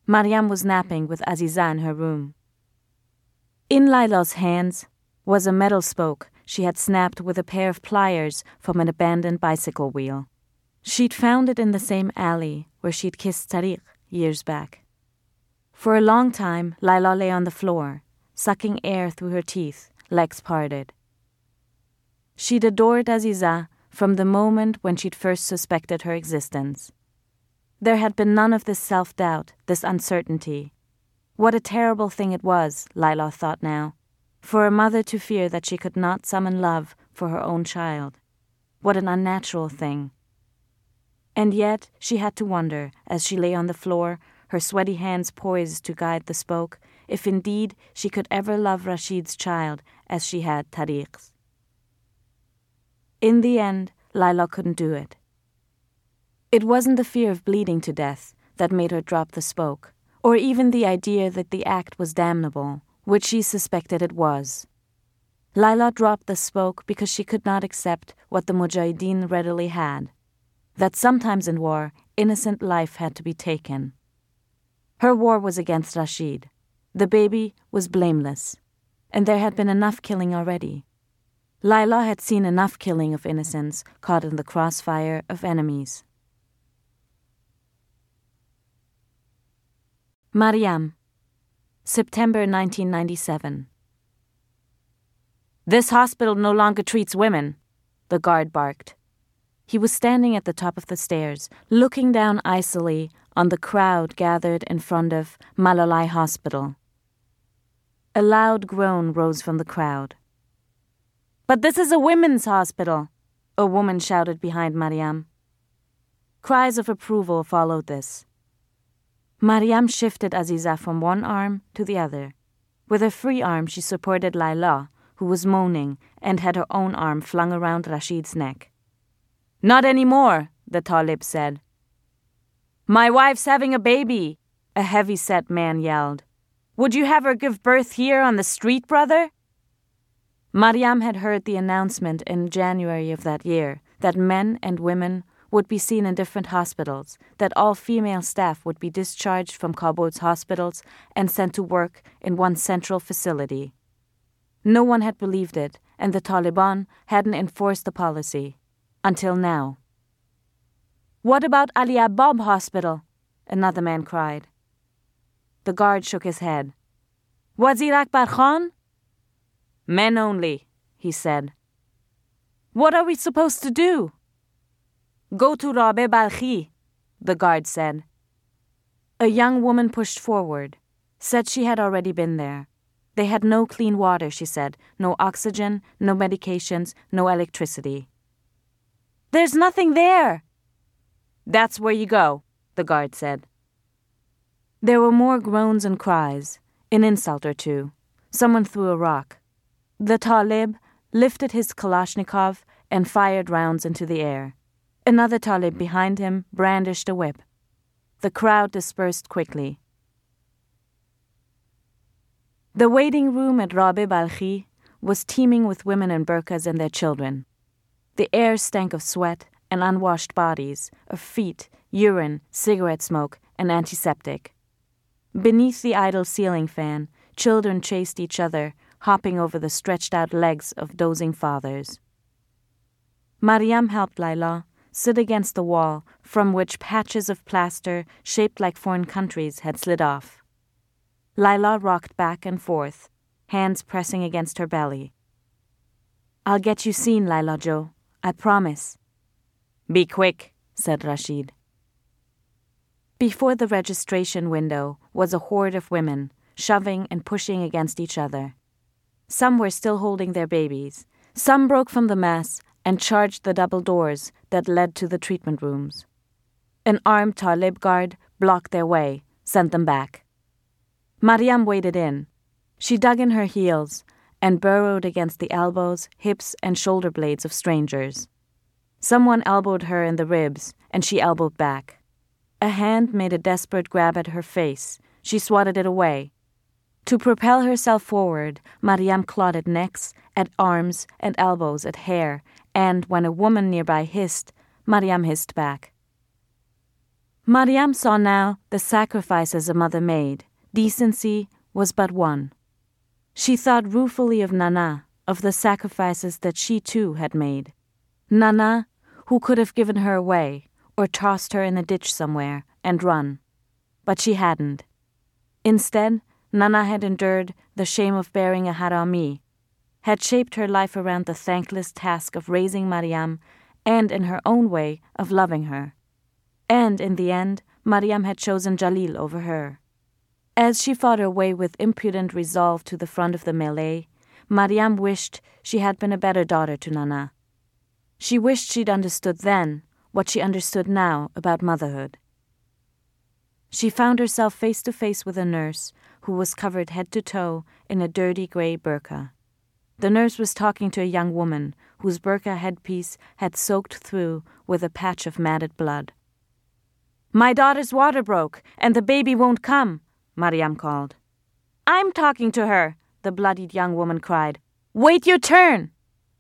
Mariam was napping with Aziza in her room. In Layla's hands was a metal spoke she had snapped with a pair of pliers from an abandoned bicycle wheel. She'd found it in the same alley where she'd kissed Tariq years back. For a long time, Layla lay on the floor, sucking air through her teeth, legs parted. She'd adored Aziza from the moment when she'd first suspected her existence. There had been none of this self-doubt, this uncertainty. What a terrible thing it was, Layla thought now, for a mother to fear that she could not summon love for her own child. What an unnatural thing. And yet she had to wonder, as she lay on the floor, her sweaty hands poised to guide the spoke, if indeed she could ever love Rashid's child as she had Tariq's. In the end, Layla couldn't do it. It wasn't the fear of bleeding to death that made her drop the spoke, or even the idea that the act was damnable, which she suspected it was. Layla dropped the spoke because she could not accept what the Mujahideen readily had, that sometimes in war, innocent life had to be taken. Her war was against Rashid. The baby was blameless, and there had been enough killing already. Layla had seen enough killing of innocents caught in the crossfire of enemies. Mariam, September 1997. "This hospital no longer treats women," the guard barked. He was standing at the top of the stairs, looking down icily on the crowd gathered in front of Malalai Hospital. A loud groan rose from the crowd. "But this is a women's hospital," a woman shouted behind Mariam. Cries of approval followed this. Mariam shifted Aziza from one arm to the other. With her free arm she supported Layla, who was moaning and had her own arm flung around Rashid's neck. "Not anymore," the Talib said. "My wife's having a baby," a heavy-set man yelled. "Would you have her give birth here on the street, brother?" Mariam had heard the announcement in January of that year that men and women would be seen in different hospitals, that all female staff would be discharged from Kabul's hospitals and sent to work in one central facility. No one had believed it, and the Taliban hadn't enforced the policy. Until now. "What about Ali Abab Hospital?" another man cried. The guard shook his head. "Wazir Akbar Khan?" "Men only," he said. "What are we supposed to do?" "Go to Rabe Balkhi," the guard said. A young woman pushed forward, said she had already been there. They had no clean water, she said, no oxygen, no medications, no electricity. "There's nothing there." "That's where you go," the guard said. There were more groans and cries, an insult or two. Someone threw a rock. The Talib lifted his Kalashnikov and fired rounds into the air. Another Talib behind him brandished a whip. The crowd dispersed quickly. The waiting room at Rabe Balkhi was teeming with women in burqas and their children. The air stank of sweat and unwashed bodies, of feet, urine, cigarette smoke, and antiseptic. Beneath the idle ceiling fan, children chased each other, hopping over the stretched-out legs of dozing fathers. Mariam helped Layla sit against the wall from which patches of plaster shaped like foreign countries had slid off. Layla rocked back and forth, hands pressing against her belly. "I'll get you seen, Layla Jo. I promise." "Be quick," said Rashid. Before the registration window was a horde of women, shoving and pushing against each other. Some were still holding their babies. Some broke from the mass and charged the double doors that led to the treatment rooms. An armed Talib guard blocked their way, sent them back. Mariam waded in. She dug in her heels and burrowed against the elbows, hips, and shoulder blades of strangers. Someone elbowed her in the ribs, and she elbowed back. A hand made a desperate grab at her face. She swatted it away. To propel herself forward, Mariam clawed at necks, at arms, and elbows, at hair, and when a woman nearby hissed, Mariam hissed back. Mariam saw now the sacrifices a mother made. Decency was but one. She thought ruefully of Nana, of the sacrifices that she too had made. Nana, who could have given her away, or tossed her in a ditch somewhere and run. But she hadn't. Instead, Nana had endured the shame of bearing a harami, had shaped her life around the thankless task of raising Mariam and, in her own way, of loving her. And, in the end, Mariam had chosen Jalil over her. As she fought her way with impudent resolve to the front of the melee, Mariam wished she had been a better daughter to Nana. She wished she'd understood then what she understood now about motherhood. She found herself face to face with a nurse who was covered head to toe in a dirty grey burqa. The nurse was talking to a young woman whose burqa headpiece had soaked through with a patch of matted blood. "My daughter's water broke, and the baby won't come," Mariam called. "I'm talking to her," the bloodied young woman cried. "Wait your turn!"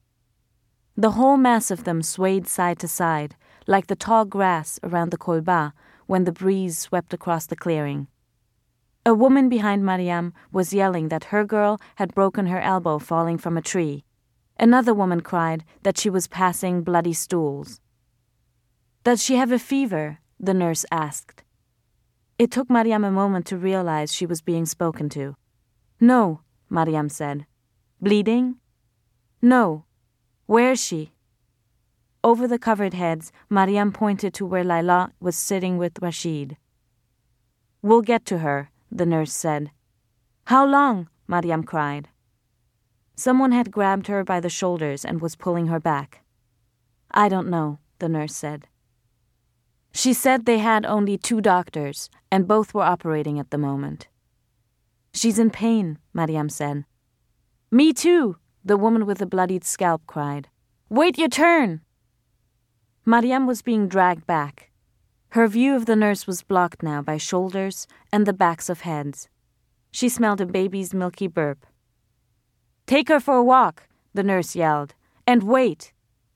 The whole mass of them swayed side to side, like the tall grass around the kolba when the breeze swept across the clearing. A woman behind Mariam was yelling that her girl had broken her elbow falling from a tree. Another woman cried that she was passing bloody stools. "Does she have a fever?" the nurse asked. It took Mariam a moment to realize she was being spoken to. "No," Mariam said. "Bleeding?" "No. Where is she?" Over the covered heads, Mariam pointed to where Layla was sitting with Rashid. "We'll get to her," the nurse said. "How long?" Mariam cried. Someone had grabbed her by the shoulders and was pulling her back. "I don't know," the nurse said. She said they had only 2 doctors, and both were operating at the moment. "She's in pain," Mariam said. "Me too," the woman with the bloodied scalp cried. "Wait your turn!" Mariam was being dragged back. Her view of the nurse was blocked now by shoulders and the backs of heads. She smelled a baby's milky burp. "Take her for a walk," the nurse yelled, "and wait."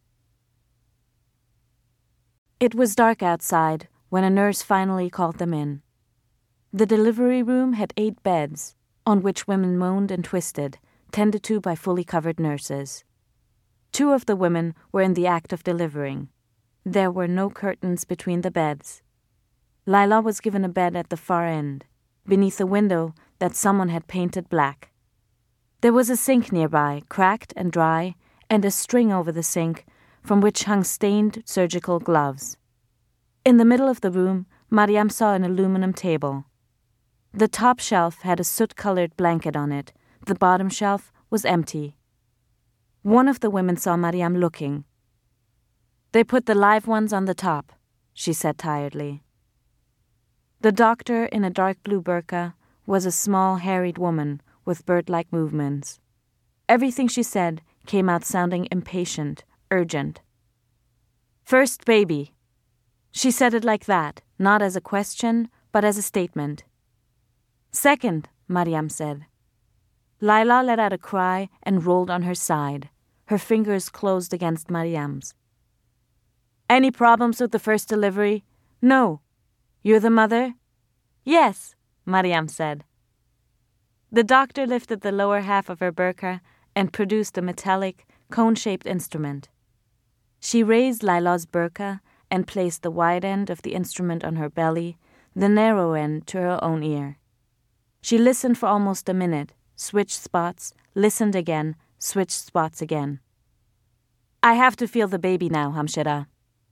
It was dark outside when a nurse finally called them in. The delivery room had 8 beds, on which women moaned and twisted, tended to by fully covered nurses. 2 of the women were in the act of delivering. There were no curtains between the beds. Layla was given a bed at the far end, beneath a window that someone had painted black. There was a sink nearby, cracked and dry, and a string over the sink from which hung stained surgical gloves. In the middle of the room, Mariam saw an aluminum table. The top shelf had a soot-colored blanket on it. The bottom shelf was empty. One of the women saw Mariam looking. "They put the live ones on the top," she said tiredly. The doctor, in a dark blue burqa, was a small, harried woman with bird-like movements. Everything she said came out sounding impatient, urgent. "First baby." She said it like that, not as a question, but as a statement. "Second," Mariam said. Layla let out a cry and rolled on her side. Her fingers closed against Mariam's. "Any problems with the first delivery?" "No." "You're the mother?" "Yes," Mariam said. The doctor lifted the lower half of her burqa and produced a metallic, cone-shaped instrument. She raised Layla's burqa and placed the wide end of the instrument on her belly, the narrow end to her own ear. She listened for almost a minute, switched spots, listened again, switched spots again. "I have to feel the baby now, Hamshira."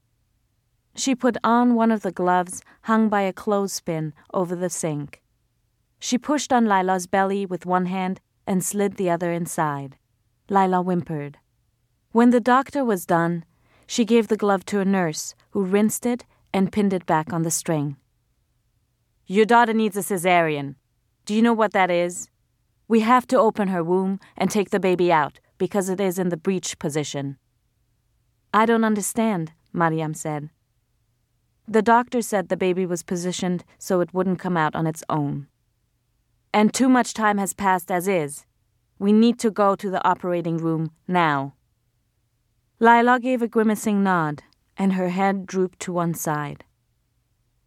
She put on one of the gloves hung by a clothespin over the sink. She pushed on Layla's belly with one hand and slid the other inside. Layla whimpered. When the doctor was done, she gave the glove to a nurse who rinsed it and pinned it back on the string. "Your daughter needs a cesarean. Do you know what that is? We have to open her womb and take the baby out because it is in the breech position." "I don't understand," Mariam said. The doctor said the baby was positioned so it wouldn't come out on its own. "And too much time has passed as is. We need to go to the operating room now." Layla gave a grimacing nod, and her head drooped to one side.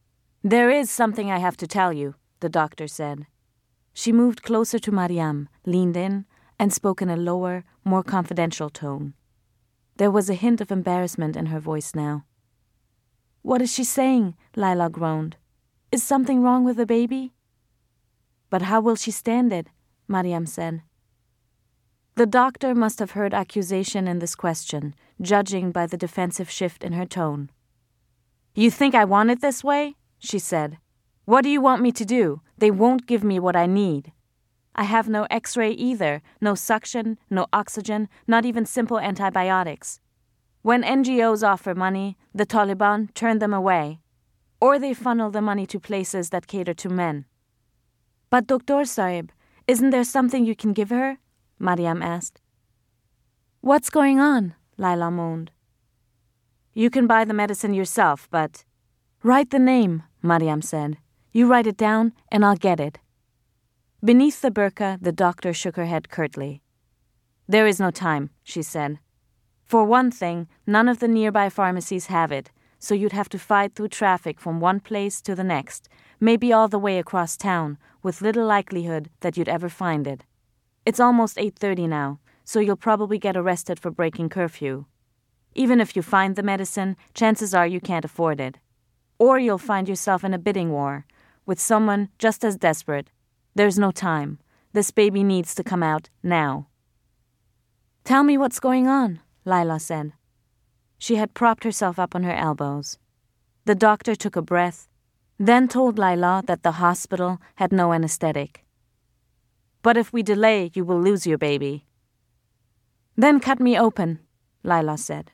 "There is something I have to tell you," the doctor said. She moved closer to Mariam, leaned in, and spoke in a lower, more confidential tone. There was a hint of embarrassment in her voice now. "What is she saying?" Lila groaned. "Is something wrong with the baby?" "But how will she stand it?" Mariam said. The doctor must have heard accusation in this question, judging by the defensive shift in her tone. "You think I want it this way?" she said. "What do you want me to do? They won't give me what I need. I have no X-ray either, no suction, no oxygen, not even simple antibiotics. When NGOs offer money, the Taliban turn them away, or they funnel the money to places that cater to men." "But Dr. Sahib, isn't there something you can give her?" Mariam asked. "What's going on?" Lila moaned. "You can buy the medicine yourself, but—" "Write the name," Mariam said. "You write it down, and I'll get it." Beneath the burqa, the doctor shook her head curtly. "There is no time," she said. "For one thing, none of the nearby pharmacies have it, so you'd have to fight through traffic from one place to the next, maybe all the way across town, with little likelihood that you'd ever find it. It's almost 8:30 now, so you'll probably get arrested for breaking curfew. Even if you find the medicine, chances are you can't afford it. Or you'll find yourself in a bidding war with someone just as desperate. There's no time. This baby needs to come out now." "Tell me what's going on," Lila said. She had propped herself up on her elbows. The doctor took a breath, then told Lila that the hospital had no anesthetic. "But if we delay, you will lose your baby." "Then cut me open," Lila said.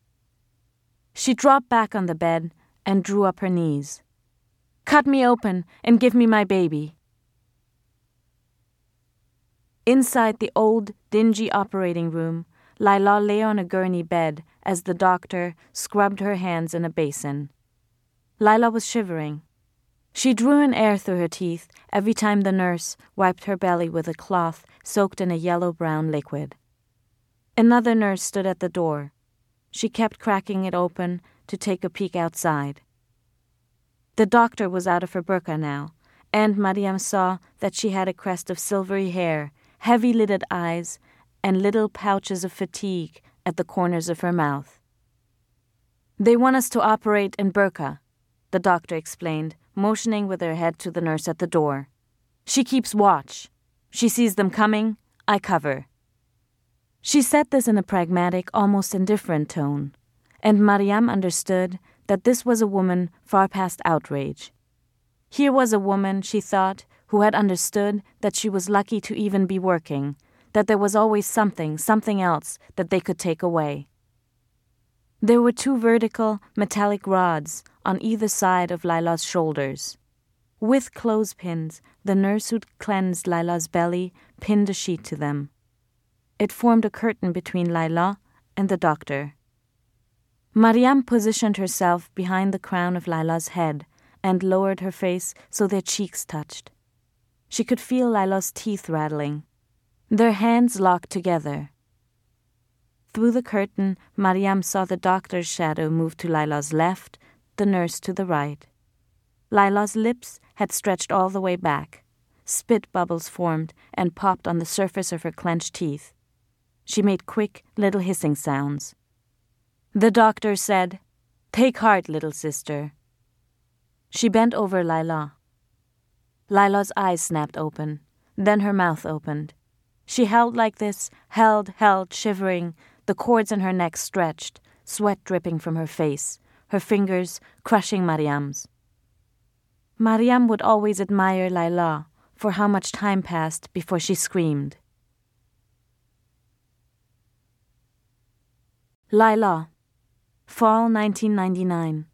She dropped back on the bed and drew up her knees. "Cut me open and give me my baby." Inside the old, dingy operating room, Lila lay on a gurney bed as the doctor scrubbed her hands in a basin. Lila was shivering. She drew in air through her teeth every time the nurse wiped her belly with a cloth soaked in a yellow-brown liquid. Another nurse stood at the door. She kept cracking it open to take a peek outside. The doctor was out of her burqa now, and Mariam saw that she had a crest of silvery hair, heavy-lidded eyes, and little pouches of fatigue at the corners of her mouth. "They want us to operate in burqa," the doctor explained, motioning with her head to the nurse at the door. "She keeps watch. She sees them coming, I cover." She said this in a pragmatic, almost indifferent tone, and Mariam understood that this was a woman far past outrage. Here was a woman, she thought, who had understood that she was lucky to even be working, that there was always something else that they could take away. There were 2 vertical, metallic rods on either side of Lila's shoulders. With clothespins, the nurse who'd cleansed Lila's belly pinned a sheet to them. It formed a curtain between Lila and the doctor. Mariam positioned herself behind the crown of Lila's head and lowered her face so their cheeks touched. She could feel Lila's teeth rattling. Their hands locked together. Through the curtain, Mariam saw the doctor's shadow move to Lila's left, the nurse to the right. Lila's lips had stretched all the way back. Spit bubbles formed and popped on the surface of her clenched teeth. She made quick, little hissing sounds. The doctor said, "Take heart, little sister." She bent over Lila. Lila's eyes snapped open. Then her mouth opened. She held like this, held, shivering, the cords in her neck stretched, sweat dripping from her face, her fingers crushing Mariam's. Mariam would always admire Lila for how much time passed before she screamed. Lila, fall 1999.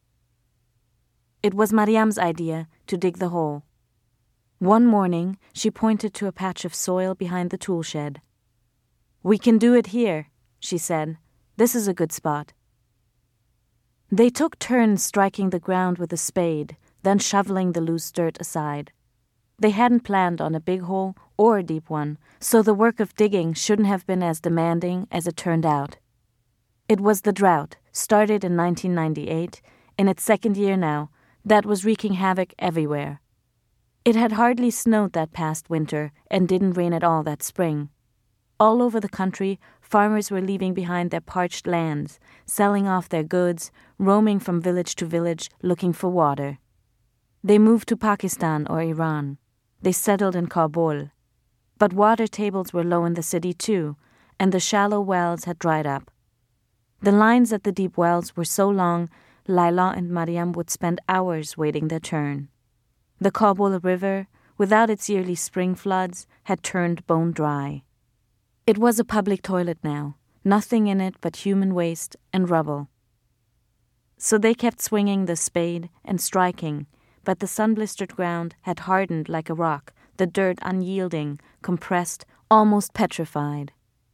It was Mariam's idea to dig the hole. One morning, she pointed to a patch of soil behind the tool shed. "We can do it here," she said. "This is a good spot." They took turns striking the ground with a spade, then shoveling the loose dirt aside. They hadn't planned on a big hole or a deep one, so the work of digging shouldn't have been as demanding as it turned out. It was the drought, started in 1998, in its second year now, that was wreaking havoc everywhere. It had hardly snowed that past winter and didn't rain at all that spring. All over the country, farmers were leaving behind their parched lands, selling off their goods, roaming from village to village looking for water. They moved to Pakistan or Iran. They settled in Kabul. But water tables were low in the city too, and the shallow wells had dried up. The lines at the deep wells were so long, Laila and Mariam would spend hours waiting their turn. The Kabul River, without its yearly spring floods, had turned bone dry. It was a public toilet now, nothing in it but human waste and rubble. So they kept swinging the spade and striking, but the sun-blistered ground had hardened like a rock, the dirt unyielding, compressed, almost petrified.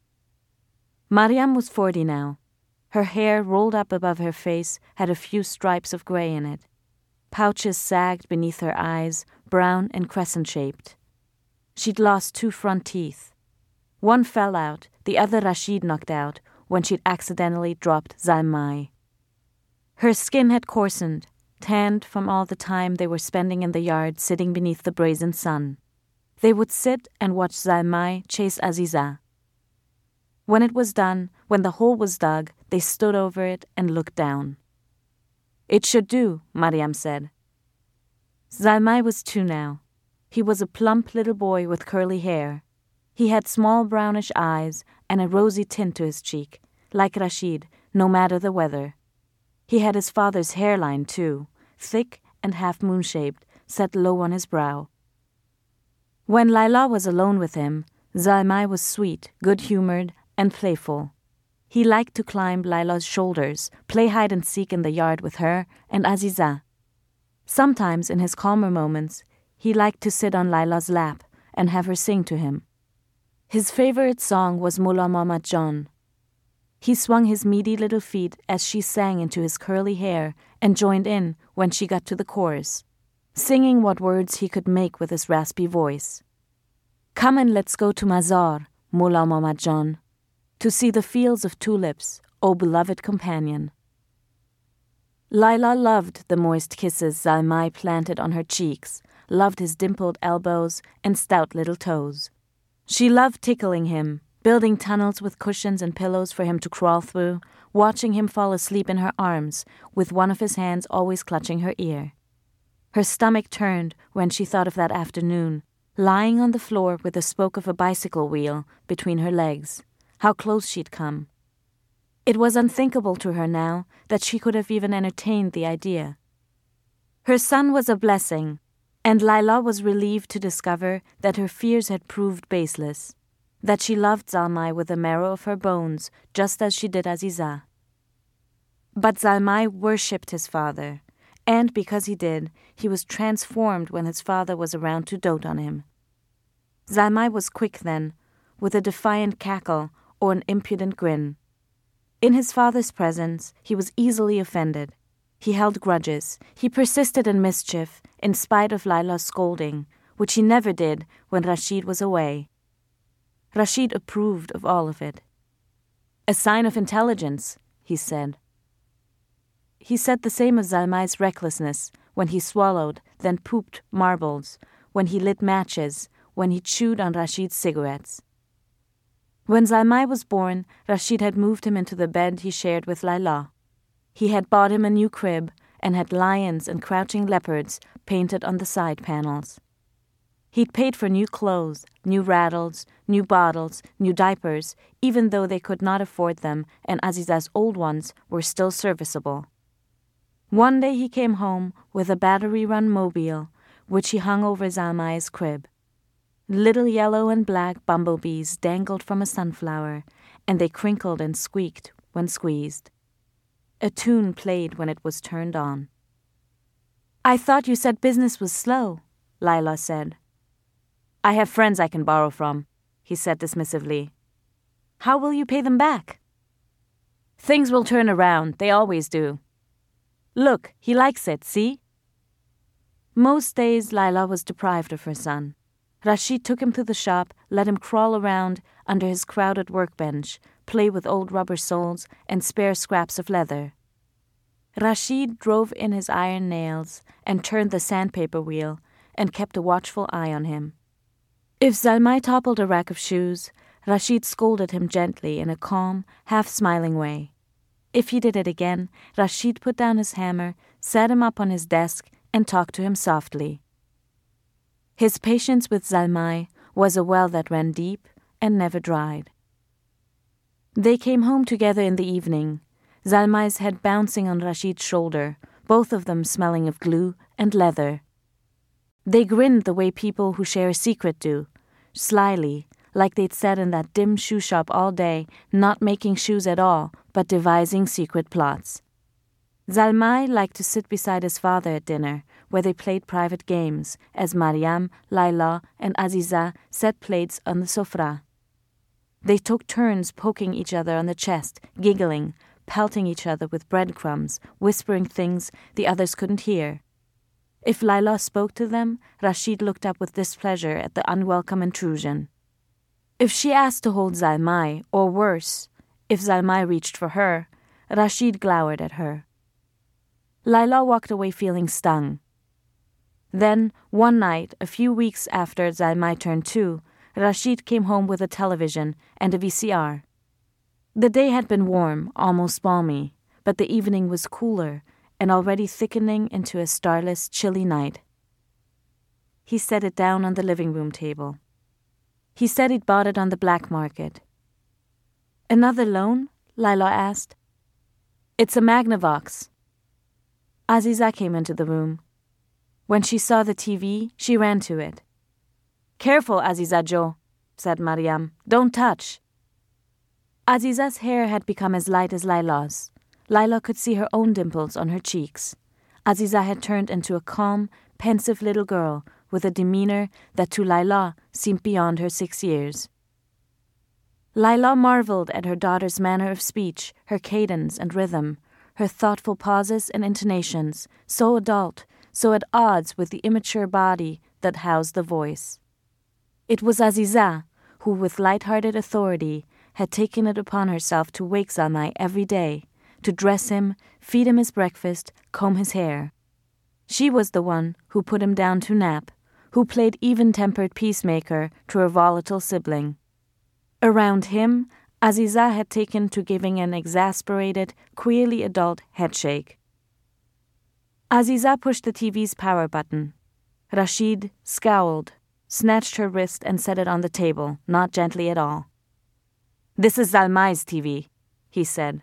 Mariam was 40 now. Her hair, rolled up above her face, had a few stripes of grey in it. Pouches sagged beneath her eyes, brown and crescent-shaped. She'd lost 2 front teeth. One fell out, the other Rashid knocked out when she'd accidentally dropped Zalmay. Her skin had coarsened, tanned from all the time they were spending in the yard sitting beneath the brazen sun. They would sit and watch Zalmay chase Aziza. When it was done, when the hole was dug, they stood over it and looked down. "It should do," Mariam said. Zalmay was 2 now. He was a plump little boy with curly hair. He had small brownish eyes and a rosy tint to his cheek, like Rashid, no matter the weather. He had his father's hairline too, thick and half moon-shaped, set low on his brow. When Laila was alone with him, Zalmay was sweet, good-humored, and playful. He liked to climb Laila's shoulders, play hide-and-seek in the yard with her and Aziza. Sometimes, in his calmer moments, he liked to sit on Laila's lap and have her sing to him. His favorite song was Mullah Muhammad John. He swung his meaty little feet as she sang into his curly hair and joined in when she got to the chorus, singing what words he could make with his raspy voice. "Come and let's go to Mazar, Mullah Muhammad John, to see the fields of tulips, O beloved companion." Laila loved the moist kisses Zalmay planted on her cheeks, loved his dimpled elbows and stout little toes. She loved tickling him, building tunnels with cushions and pillows for him to crawl through, watching him fall asleep in her arms, with one of his hands always clutching her ear. Her stomach turned when she thought of that afternoon, lying on the floor with the spoke of a bicycle wheel between her legs, how close she'd come. It was unthinkable to her now that she could have even entertained the idea. Her son was a blessing, and Laila was relieved to discover that her fears had proved baseless, that she loved Zalmay with the marrow of her bones, just as she did Aziza. But Zalmay worshipped his father, and because he did, he was transformed when his father was around to dote on him. Zalmay was quick then, with a defiant cackle or an impudent grin. In his father's presence, he was easily offended. He held grudges. He persisted in mischief, in spite of Laila's scolding, which he never did when Rashid was away. Rashid approved of all of it. "A sign of intelligence," he said. He said the same of Zalmay's recklessness, when he swallowed, then pooped marbles, when he lit matches, when he chewed on Rashid's cigarettes. When Zalmay was born, Rashid had moved him into the bed he shared with Laila. He had bought him a new crib and had lions and crouching leopards painted on the side panels. He'd paid for new clothes, new rattles, new bottles, new diapers, even though they could not afford them and Aziza's old ones were still serviceable. One day he came home with a battery-run mobile, which he hung over Zalmay's crib. Little yellow and black bumblebees dangled from a sunflower, and they crinkled and squeaked when squeezed. A tune played when it was turned on. "I thought you said business was slow," Laila said. "I have friends I can borrow from," he said dismissively. "How will you pay them back?" "Things will turn around, they always do. Look, he likes it, see?" Most days Laila was deprived of her son. Rashid took him to the shop, let him crawl around under his crowded workbench, play with old rubber soles and spare scraps of leather. Rashid drove in his iron nails and turned the sandpaper wheel and kept a watchful eye on him. If Zalmay toppled a rack of shoes, Rashid scolded him gently in a calm, half-smiling way. If he did it again, Rashid put down his hammer, sat him up on his desk, and talked to him softly. His patience with Zalmay was a well that ran deep and never dried. They came home together in the evening, Zalmay's head bouncing on Rashid's shoulder, both of them smelling of glue and leather. They grinned the way people who share a secret do, slyly, like they'd sat in that dim shoe shop all day, not making shoes at all, but devising secret plots. Zalmay liked to sit beside his father at dinner, where they played private games, as Mariam, Layla, and Aziza set plates on the sofra. They took turns poking each other on the chest, giggling, pelting each other with breadcrumbs, whispering things the others couldn't hear. If Layla spoke to them, Rashid looked up with displeasure at the unwelcome intrusion. If she asked to hold Zalmay, or worse, if Zalmay reached for her, Rashid glowered at her. Layla walked away feeling stung. Then, one night, a few weeks after Zalmay turned 2, Rashid came home with a television and a VCR. The day had been warm, almost balmy, but the evening was cooler and already thickening into a starless, chilly night. He set it down on the living room table. He said he'd bought it on the black market. "Another loan?" Layla asked. "It's a Magnavox." Aziza came into the room. When she saw the TV, she ran to it. "Careful, Aziza Jo," said Mariam. "Don't touch." Aziza's hair had become as light as Layla's. Layla could see her own dimples on her cheeks. Aziza had turned into a calm, pensive little girl with a demeanor that to Layla seemed beyond her 6 years. Layla marveled at her daughter's manner of speech, her cadence and rhythm, her thoughtful pauses and intonations, so adult, so at odds with the immature body that housed the voice. It was Aziza who, with light-hearted authority, had taken it upon herself to wake Zalmay every day, to dress him, feed him his breakfast, comb his hair. She was the one who put him down to nap, who played even-tempered peacemaker to her volatile sibling. Around him, Aziza had taken to giving an exasperated, queerly adult headshake. Aziza pushed the TV's power button. Rashid scowled, snatched her wrist and set it on the table, not gently at all. "This is Zalmay's TV," he said.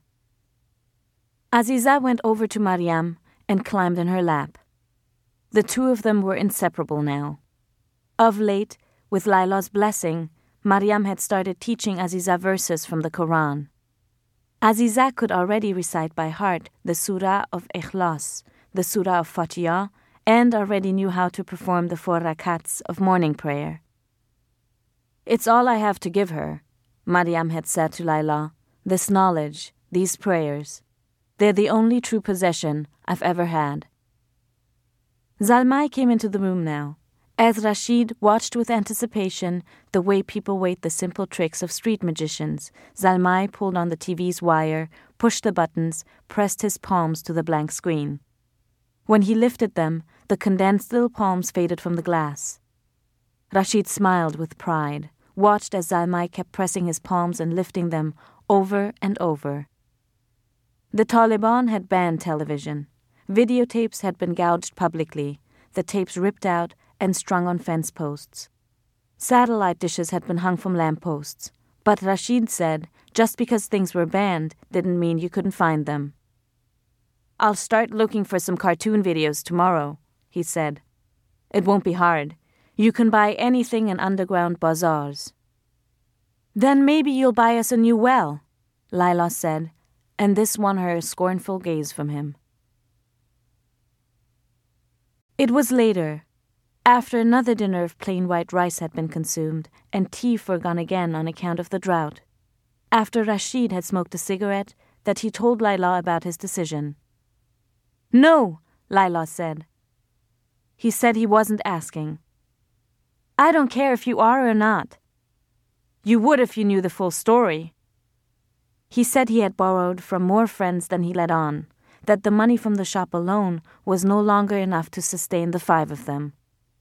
Aziza went over to Mariam and climbed in her lap. The two of them were inseparable now. Of late, with Layla's blessing, Mariam had started teaching Aziza verses from the Quran. Aziza could already recite by heart the Surah of Ikhlas, the Surah of Fatiha, and already knew how to perform the 4 rakats of morning prayer. "It's all I have to give her," Mariam had said to Layla, "this knowledge, these prayers. They're the only true possession I've ever had." Zalmay came into the room now. As Rashid watched with anticipation the way people wait the simple tricks of street magicians, Zalmay pulled on the TV's wire, pushed the buttons, pressed his palms to the blank screen. When he lifted them, the condensed little palms faded from the glass. Rashid smiled with pride, watched as Zalmay kept pressing his palms and lifting them over and over. The Taliban had banned television. Videotapes had been gouged publicly, the tapes ripped out and strung on fence posts. Satellite dishes had been hung from lampposts, but Rashid said just because things were banned didn't mean you couldn't find them. "I'll start looking for some cartoon videos tomorrow," he said. "It won't be hard. You can buy anything in underground bazaars." "Then maybe you'll buy us a new well," Layla said, and this won her a scornful gaze from him. It was later, after another dinner of plain white rice had been consumed, and tea forgone again on account of the drought, after Rashid had smoked a cigarette, that he told Layla about his decision. "No," Layla said. He said he wasn't asking. "I don't care if you are or not." "You would if you knew the full story." He said he had borrowed from more friends than he let on, that the money from the shop alone was no longer enough to sustain the 5 of them.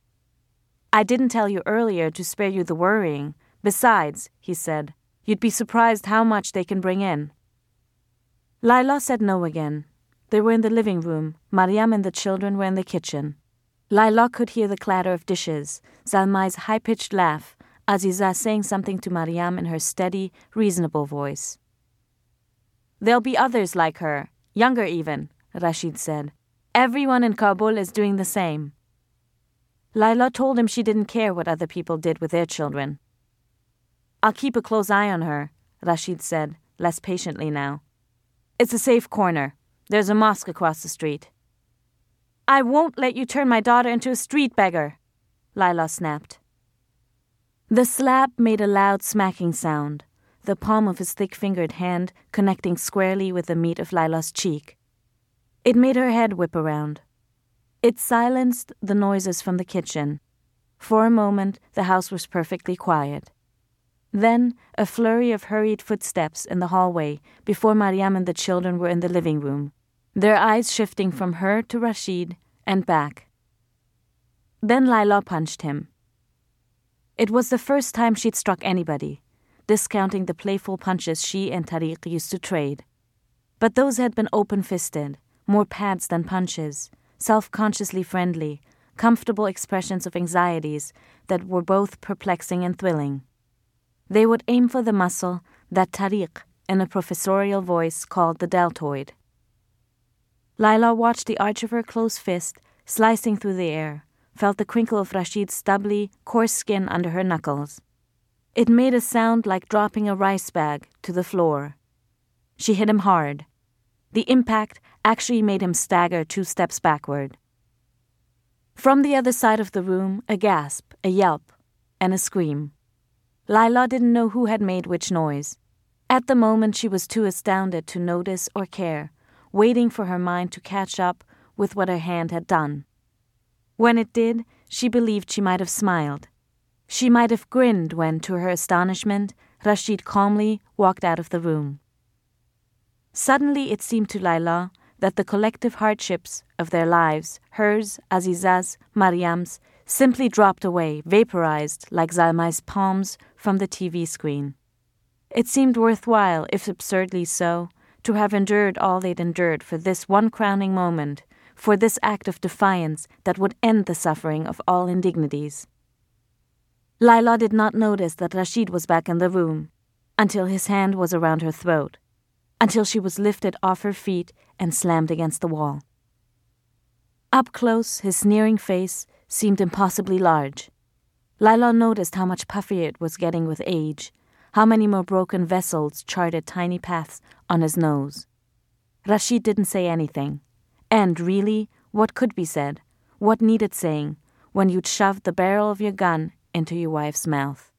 "I didn't tell you earlier to spare you the worrying. Besides," he said, "you'd be surprised how much they can bring in." Layla said no again. They were in the living room. Mariam and the children were in the kitchen. Layla could hear the clatter of dishes, Zalmai's high-pitched laugh, Aziza saying something to Mariam in her steady, reasonable voice. "There'll be others like her, younger even," Rashid said. "Everyone in Kabul is doing the same." Layla told him she didn't care what other people did with their children. "I'll keep a close eye on her," Rashid said, less patiently now. "It's a safe corner. There's a mosque across the street." "I won't let you turn my daughter into a street beggar," Layla snapped. The slap made a loud smacking sound, the palm of his thick-fingered hand connecting squarely with the meat of Layla's cheek. It made her head whip around. It silenced the noises from the kitchen. For a moment, the house was perfectly quiet. Then, a flurry of hurried footsteps in the hallway before Mariam and the children were in the living room, their eyes shifting from her to Rashid and back. Then Layla punched him. It was the first time she'd struck anybody, discounting the playful punches she and Tariq used to trade. But those had been open-fisted, more pads than punches, self-consciously friendly, comfortable expressions of anxieties that were both perplexing and thrilling. They would aim for the muscle that Tariq, in a professorial voice, called the deltoid. Layla watched the arch of her closed fist slicing through the air, felt the crinkle of Rashid's stubbly, coarse skin under her knuckles. It made a sound like dropping a rice bag to the floor. She hit him hard. The impact actually made him stagger 2 steps backward. From the other side of the room, a gasp, a yelp, and a scream. Layla didn't know who had made which noise. At the moment, she was too astounded to notice or care, waiting for her mind to catch up with what her hand had done. When it did, she believed she might have smiled. She might have grinned when, to her astonishment, Rashid calmly walked out of the room. Suddenly it seemed to Layla that the collective hardships of their lives, hers, Aziza's, Mariam's, simply dropped away, vaporized like Zalmai's palms from the TV screen. It seemed worthwhile, if absurdly so, to have endured all they'd endured for this one crowning moment, for this act of defiance that would end the suffering of all indignities. Layla did not notice that Rashid was back in the room, until his hand was around her throat, until she was lifted off her feet and slammed against the wall. Up close, his sneering face seemed impossibly large. Layla noticed how much puffier it was getting with age, how many more broken vessels charted tiny paths on his nose. Rashid didn't say anything. And really, what could be said? What needed saying when you'd shoved the barrel of your gun into your wife's mouth?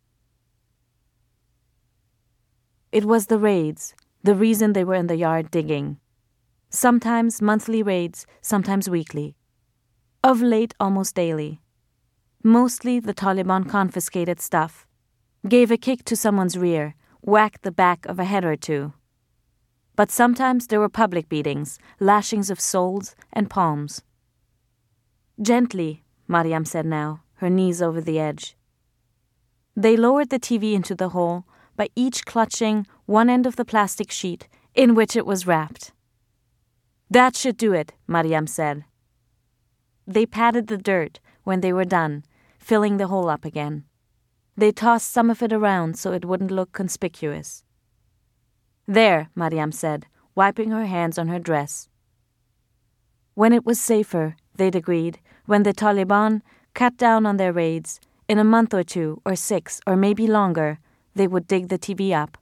It was the raids, the reason they were in the yard digging. Sometimes monthly raids, sometimes weekly. Of late, almost daily. Mostly the Taliban confiscated stuff, gave a kick to someone's rear, whacked the back of a head or two. But sometimes there were public beatings, lashings of soles and palms. "Gently," Mariam said now, her knees over the edge. They lowered the TV into the hole by each clutching one end of the plastic sheet in which it was wrapped. "That should do it," Mariam said. They patted the dirt when they were done, filling the hole up again. They tossed some of it around so it wouldn't look conspicuous. "There," Mariam said, wiping her hands on her dress. When it was safer, they'd agreed, when the Taliban cut down on their raids, in a month or 2 or 6 or maybe longer, they would dig the TV up.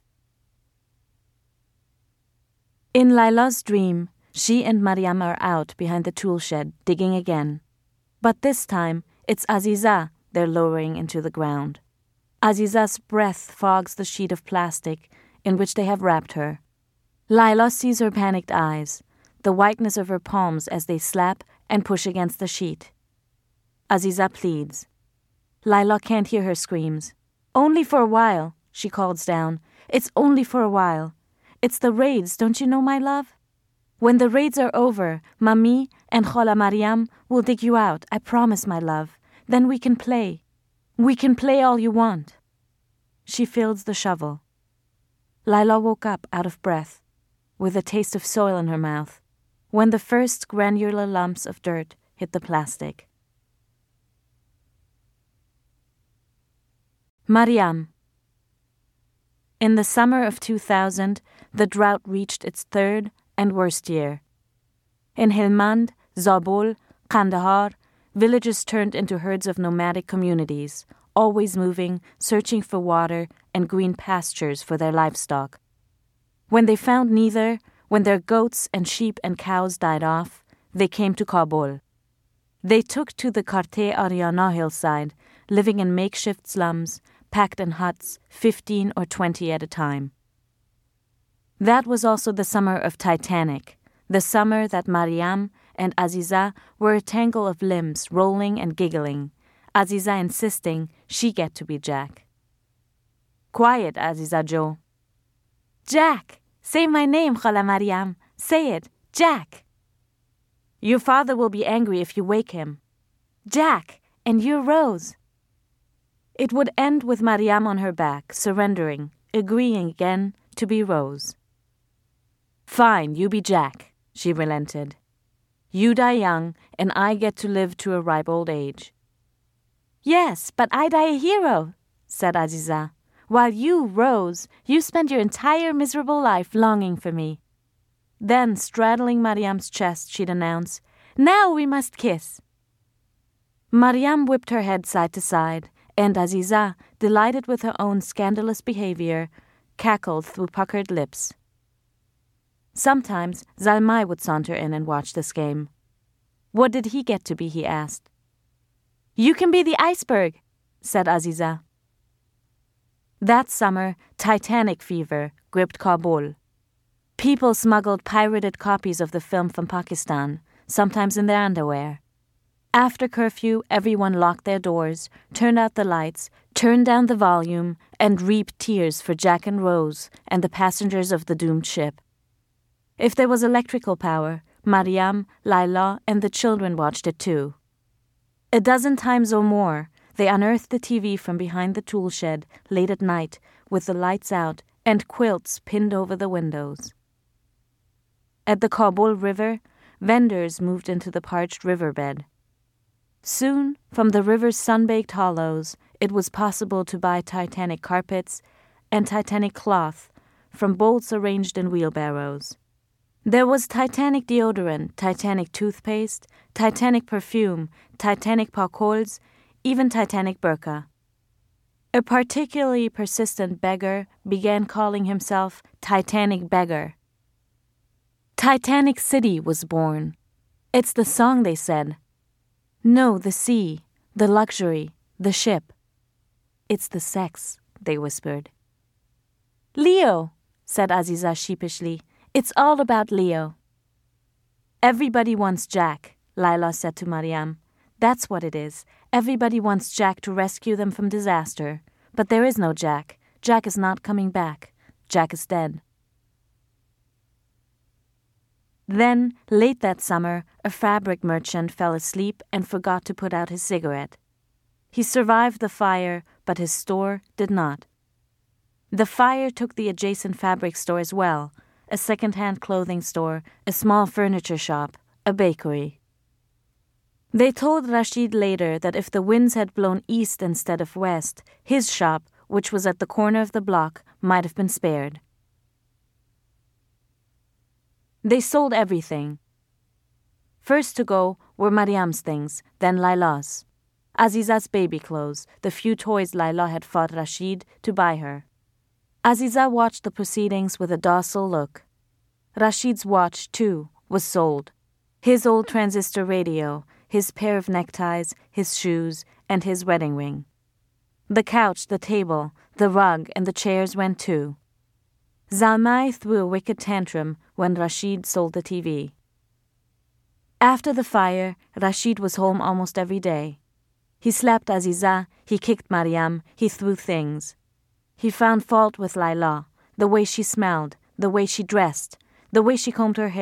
In Layla's dream, she and Mariam are out behind the tool shed, digging again. But this time, it's Aziza they're lowering into the ground. Aziza's breath fogs the sheet of plastic in which they have wrapped her. Layla sees her panicked eyes, the whiteness of her palms as they slap and push against the sheet. Aziza pleads. Layla can't hear her screams. "Only for a while," she calls down. "It's only for a while. It's the raids, don't you know, my love? When the raids are over, Mami and Khala Mariam will dig you out, I promise, my love. Then we can play. We can play all you want. She fills the shovel. Layla woke up out of breath, with a taste of soil in her mouth, when the first granular lumps of dirt hit the plastic. Mariam. In the summer of 2000, the drought reached its third and worst year. In Helmand, Zabul, Kandahar, villages turned into herds of nomadic communities, always moving, searching for water and green pastures for their livestock. When they found neither, when their goats and sheep and cows died off, they came to Kabul. They took to the Karte Ariana hillside, living in makeshift slums, packed in huts, 15 or 20 at a time. That was also the summer of Titanic, the summer that Mariam and Aziza were a tangle of limbs rolling and giggling, Aziza insisting she get to be Jack. Quiet, Aziza Jo. Jack! Say my name, Khala Mariam. Say it, Jack! Your father will be angry if you wake him. Jack, and you're Rose. It would end with Mariam on her back, surrendering, agreeing again to be Rose. Fine, you be Jack, she relented. You die young, and I get to live to a ripe old age. Yes, but I die a hero, said Aziza. While you, Rose, you spend your entire miserable life longing for me. Then, straddling Mariam's chest, she'd announce, Now we must kiss. Mariam whipped her head side to side, and Aziza, delighted with her own scandalous behavior, cackled through puckered lips. Sometimes Zalmai would saunter in and watch this game. What did he get to be, he asked. You can be the iceberg, said Aziza. That summer, Titanic fever gripped Kabul. People smuggled pirated copies of the film from Pakistan, sometimes in their underwear. After curfew, everyone locked their doors, turned out the lights, turned down the volume, and reaped tears for Jack and Rose and the passengers of the doomed ship. If there was electrical power, Mariam, Layla, and the children watched it too. A dozen times or more, they unearthed the TV from behind the tool shed late at night with the lights out and quilts pinned over the windows. At the Kabul River, vendors moved into the parched riverbed. Soon, from the river's sun-baked hollows, it was possible to buy Titanic carpets and Titanic cloth from bolts arranged in wheelbarrows. There was Titanic deodorant, Titanic toothpaste, Titanic perfume, Titanic parcols, even Titanic burqa. A particularly persistent beggar began calling himself Titanic Beggar. Titanic City was born. It's the song, they said. No, the sea, the luxury, the ship. It's the sex, they whispered. Leo, said Aziza sheepishly. It's all about Leo. Everybody wants Jack, Layla said to Mariam. That's what it is. Everybody wants Jack to rescue them from disaster. But there is no Jack. Jack is not coming back. Jack is dead. Then, late that summer, a fabric merchant fell asleep and forgot to put out his cigarette. He survived the fire, but his store did not. The fire took the adjacent fabric store as well, a second-hand clothing store, a small furniture shop, a bakery. They told Rashid later that if the winds had blown east instead of west, his shop, which was at the corner of the block, might have been spared. They sold everything. First to go were Mariam's things, then Layla's. Aziza's baby clothes, the few toys Layla had fought Rashid to buy her. Aziza watched the proceedings with a docile look. Rashid's watch, too, was sold. His old transistor radio, his pair of neckties, his shoes, and his wedding ring. The couch, the table, the rug, and the chairs went too. Zalmai threw a wicked tantrum when Rashid sold the TV. After the fire, Rashid was home almost every day. He slapped Aziza, he kicked Mariam, he threw things. He found fault with Layla, the way she smelled, the way she dressed, the way she combed her hair,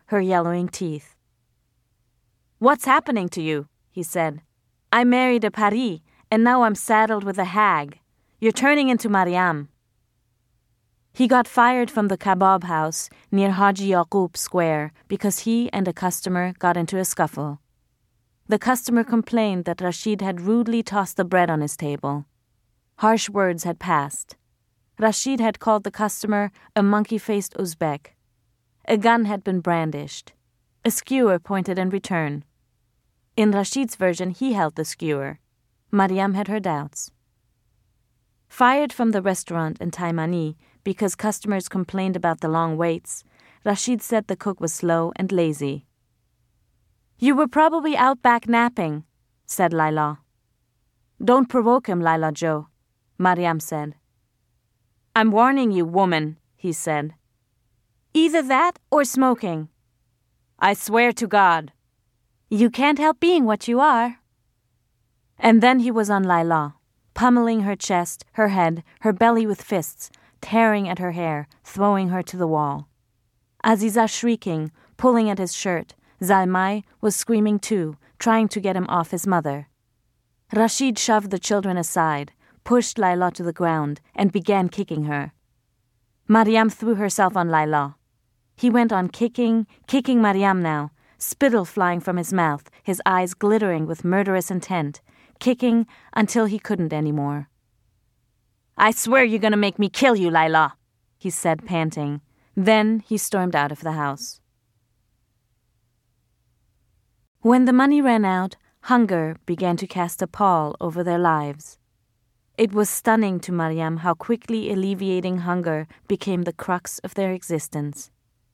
her yellowing teeth. "What's happening to you?" he said. "I married a Pari, and now I'm saddled with a hag. You're turning into Mariam." He got fired from the kebab house near Haji Yaqub Square because he and a customer got into a scuffle. The customer complained that Rashid had rudely tossed the bread on his table. Harsh words had passed. Rashid had called the customer a monkey-faced Uzbek. A gun had been brandished. A skewer pointed in return. In Rashid's version, he held the skewer. Mariam had her doubts. Fired from the restaurant in Taimani because customers complained about the long waits, Rashid said the cook was slow and lazy. "You were probably out back napping," said Laila. "Don't provoke him, Laila Jo," Mariam said. "I'm warning you, woman," he said. "Either that or smoking." "I swear to God." "You can't help being what you are." And then he was on Laila, pummeling her chest, her head, her belly with fists, tearing at her hair, throwing her to the wall. Aziza shrieking, pulling at his shirt. Zalmai was screaming too, trying to get him off his mother. Rashid shoved the children aside, pushed Laila to the ground, and began kicking her. Mariam threw herself on Laila. He went on kicking Mariam now, spittle flying from his mouth, his eyes glittering with murderous intent, kicking until he couldn't anymore. "I swear you're going to make me kill you, Laila," he said, panting. Then he stormed out of the house. When the money ran out, hunger began to cast a pall over their lives. It was stunning to Mariam how quickly alleviating hunger became the crux of their existence.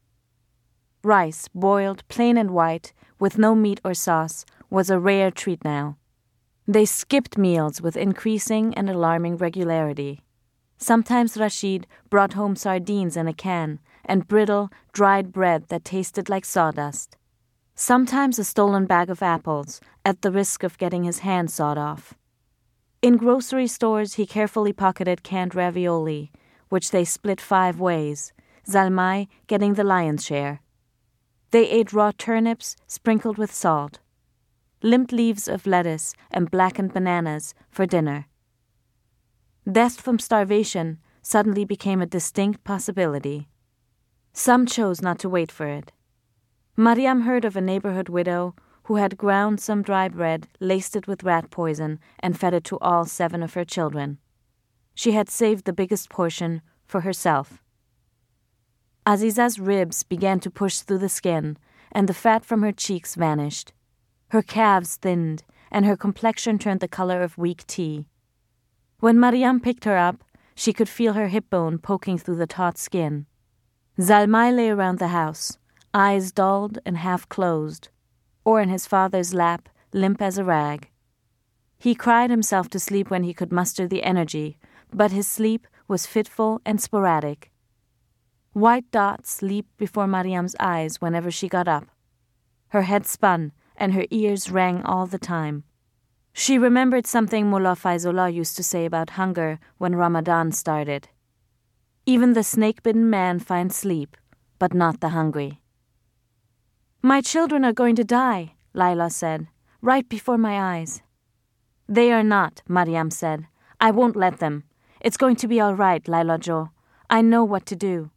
Rice, boiled, plain and white, with no meat or sauce, was a rare treat now. They skipped meals with increasing and alarming regularity. Sometimes Rashid brought home sardines in a can and brittle, dried bread that tasted like sawdust. Sometimes a stolen bag of apples, at the risk of getting his hand sawed off. In grocery stores, he carefully pocketed canned ravioli, which they split 5 ways, Zalmai getting the lion's share. They ate raw turnips sprinkled with salt, limp leaves of lettuce and blackened bananas for dinner. Death from starvation suddenly became a distinct possibility. Some chose not to wait for it. Mariam heard of a neighborhood widow who had ground some dry bread, laced it with rat poison, and fed it to all 7 of her children. She had saved the biggest portion for herself. Aziza's ribs began to push through the skin, and the fat from her cheeks vanished. Her calves thinned, and her complexion turned the color of weak tea. When Mariam picked her up, she could feel her hip bone poking through the taut skin. Zalmai lay around the house, eyes dulled and half closed, or in his father's lap, limp as a rag. He cried himself to sleep when he could muster the energy, but his sleep was fitful and sporadic. White dots leaped before Mariam's eyes whenever she got up. Her head spun, and her ears rang all the time. She remembered something Mullah Faizullah used to say about hunger when Ramadan started. Even the snake-bitten man finds sleep, but not the hungry. "My children are going to die," Laila said, "right before my eyes." "They are not," Mariam said. "I won't let them. It's going to be all right, Laila Jo. I know what to do."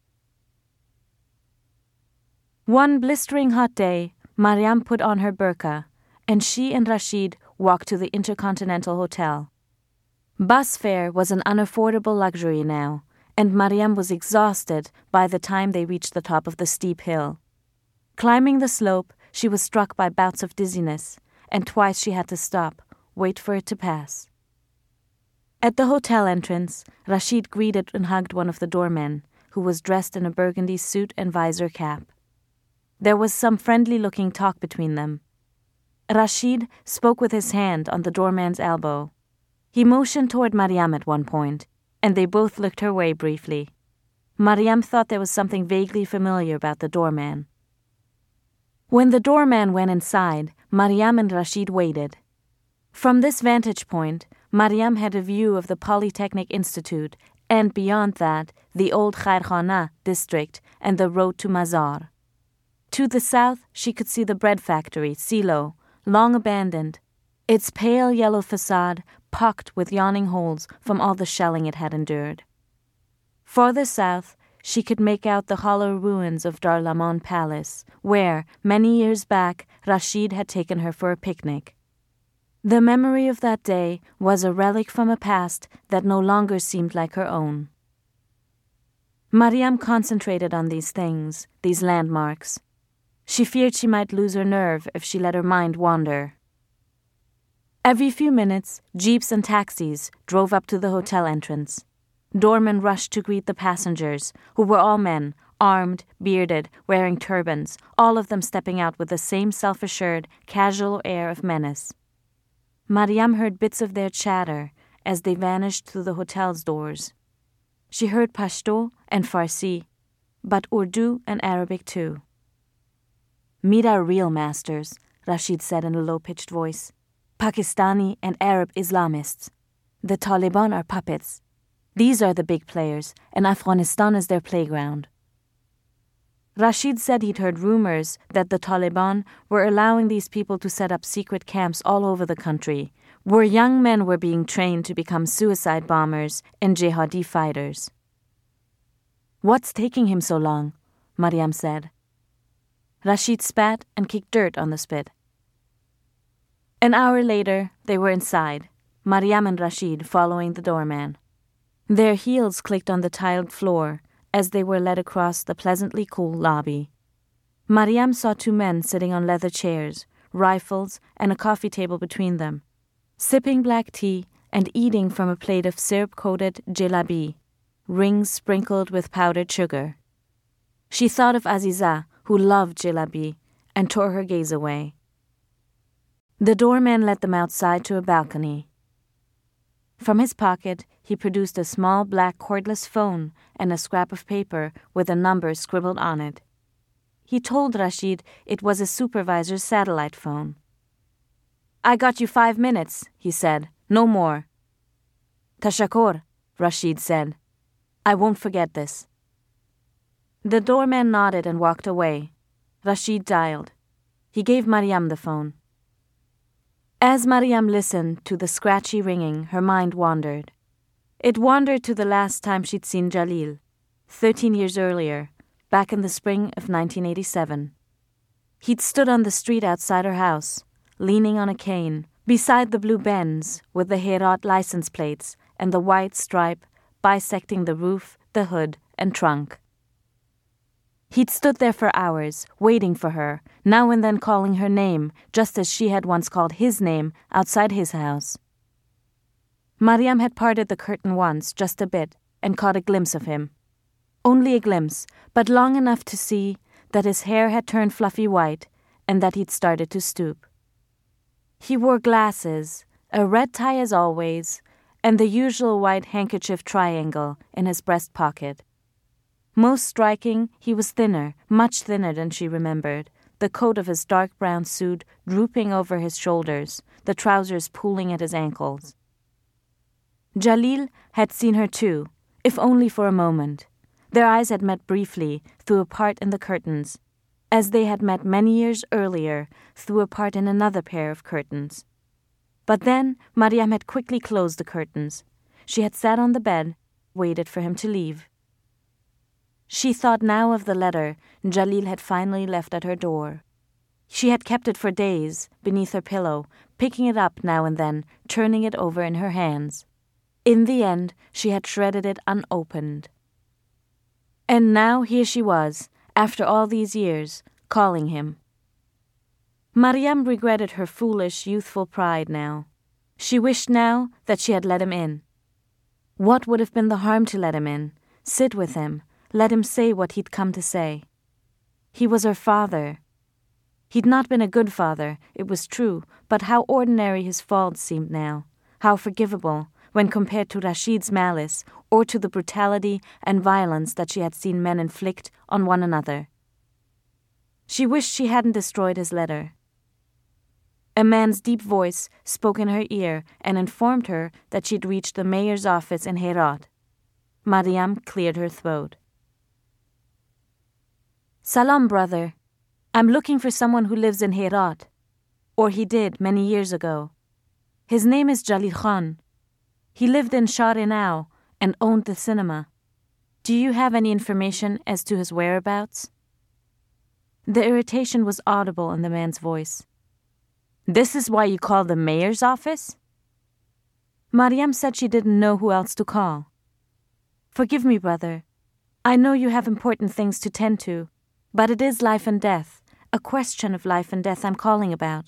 One blistering hot day, Mariam put on her burqa, and she and Rashid walked to the Intercontinental Hotel. Bus fare was an unaffordable luxury now, and Mariam was exhausted by the time they reached the top of the steep hill. Climbing the slope, she was struck by bouts of dizziness, and twice she had to stop, wait for it to pass. At the hotel entrance, Rashid greeted and hugged one of the doormen, who was dressed in a burgundy suit and visor cap. There was some friendly-looking talk between them. Rashid spoke with his hand on the doorman's elbow. He motioned toward Mariam at one point, and they both looked her way briefly. Mariam thought there was something vaguely familiar about the doorman. When the doorman went inside, Mariam and Rashid waited. From this vantage point, Mariam had a view of the Polytechnic Institute, and beyond that, the old Khairkhana district and the road to Mazar. To the south, she could see the bread factory, Silo, long abandoned, its pale yellow facade pocked with yawning holes from all the shelling it had endured. Farther south, she could make out the hollow ruins of Darlamon Palace, where, many years back, Rashid had taken her for a picnic. The memory of that day was a relic from a past that no longer seemed like her own. Mariam concentrated on these things, these landmarks. She feared she might lose her nerve if she let her mind wander. Every few minutes, jeeps and taxis drove up to the hotel entrance. Doormen rushed to greet the passengers, who were all men, armed, bearded, wearing turbans, all of them stepping out with the same self-assured, casual air of menace. Mariam heard bits of their chatter as they vanished through the hotel's doors. She heard Pashto and Farsi, but Urdu and Arabic too. "Meet our real masters," Rashid said in a low-pitched voice. "Pakistani and Arab Islamists. The Taliban are puppets. These are the big players, and Afghanistan is their playground." Rashid said he'd heard rumors that the Taliban were allowing these people to set up secret camps all over the country, where young men were being trained to become suicide bombers and jihadi fighters. "What's taking him so long?" Mariam said. Rashid spat and kicked dirt on the spit. An hour later, they were inside, Mariam and Rashid following the doorman. Their heels clicked on the tiled floor as they were led across the pleasantly cool lobby. Mariam saw two men sitting on leather chairs, rifles and a coffee table between them, sipping black tea and eating from a plate of syrup-coated jalebi, rings sprinkled with powdered sugar. She thought of Aziza, who loved jalebi, and tore her gaze away. The doorman led them outside to a balcony. From his pocket, he produced a small black cordless phone and a scrap of paper with a number scribbled on it. He told Rashid it was a supervisor's satellite phone. "I got you 5 minutes," he said. "No more." "Tashakkur," Rashid said. "I won't forget this." The doorman nodded and walked away. Rashid dialed. He gave Mariam the phone. As Mariam listened to the scratchy ringing, her mind wandered. It wandered to the last time she'd seen Jalil, 13 years earlier, back in the spring of 1987. He'd stood on the street outside her house, leaning on a cane, beside the blue Benz with the Herat license plates and the white stripe bisecting the roof, the hood, and trunk. He'd stood there for hours, waiting for her, now and then calling her name, just as she had once called his name outside his house. Mariam had parted the curtain once, just a bit, and caught a glimpse of him. Only a glimpse, but long enough to see that his hair had turned fluffy white and that he'd started to stoop. He wore glasses, a red tie as always, and the usual white handkerchief triangle in his breast pocket. Most striking, he was thinner, much thinner than she remembered, the coat of his dark brown suit drooping over his shoulders, the trousers pooling at his ankles. Jalil had seen her too, if only for a moment. Their eyes had met briefly through a part in the curtains, as they had met many years earlier through a part in another pair of curtains. But then Mariam had quickly closed the curtains. She had sat on the bed, waited for him to leave. She thought now of the letter Jalil had finally left at her door. She had kept it for days, beneath her pillow, picking it up now and then, turning it over in her hands. In the end, she had shredded it unopened. And now here she was, after all these years, calling him. Mariam regretted her foolish, youthful pride now. She wished now that she had let him in. What would have been the harm to let him in, sit with him, let him say what he'd come to say? He was her father. He'd not been a good father, it was true, but how ordinary his faults seemed now, how forgivable, when compared to Rashid's malice or to the brutality and violence that she had seen men inflict on one another. She wished she hadn't destroyed his letter. A man's deep voice spoke in her ear and informed her that she'd reached the mayor's office in Herat. Mariam cleared her throat. "Salam, brother," I'm looking for someone who lives in Herat. Or he did many years ago. His name is Jalil Khan. He lived in Shah-e-Nau and owned the cinema. Do you have any information as to his whereabouts?" The irritation was audible in the man's voice. "This is why you called the mayor's office?" Mariam said she didn't know who else to call. "Forgive me, brother. I know you have important things to tend to, but it is life and death, a question of life and death I'm calling about."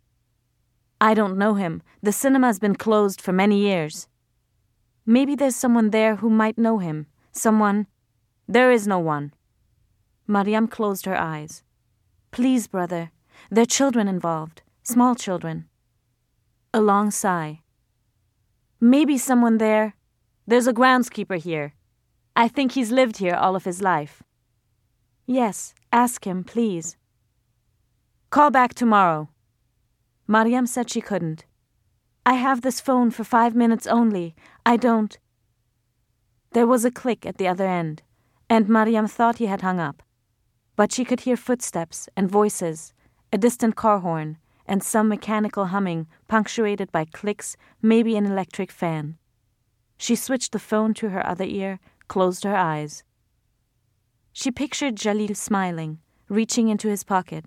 "I don't know him. The cinema's been closed for many years." "Maybe there's someone there who might know him. Someone—" "There is no one." Mariam closed her eyes. "Please, brother. There are children involved. Small children." A long sigh. "Maybe someone there. There's a groundskeeper here. I think he's lived here all of his life." "Yes, ask him, please." "Call back tomorrow." Mariam said she couldn't. "I have this phone for 5 minutes only. I don't—" There was a click at the other end, and Mariam thought he had hung up. But she could hear footsteps and voices, a distant car horn, and some mechanical humming punctuated by clicks, maybe an electric fan. She switched the phone to her other ear, closed her eyes. She pictured Jalil smiling, reaching into his pocket.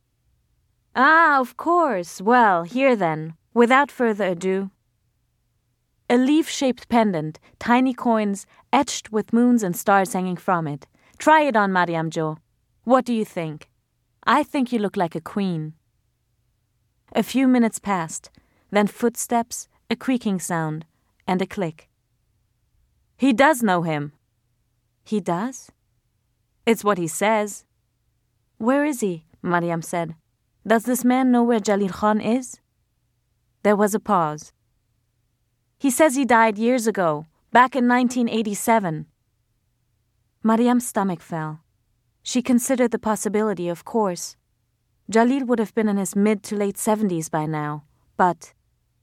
"Ah, of course. Well, here then, without further ado." A leaf-shaped pendant, tiny coins etched with moons and stars hanging from it. "Try it on, Mariam Jo. What do you think?" "I think you look like a queen." A few minutes passed, then footsteps, a creaking sound, and a click. "He does know him." "He does?" "It's what he says." "Where is he?" Mariam said. "Does this man know where Jalil Khan is?" There was a pause. "He says he died years ago, back in 1987. Mariam's stomach fell. She considered the possibility, of course. Jalil would have been in his mid to late 70s by now, but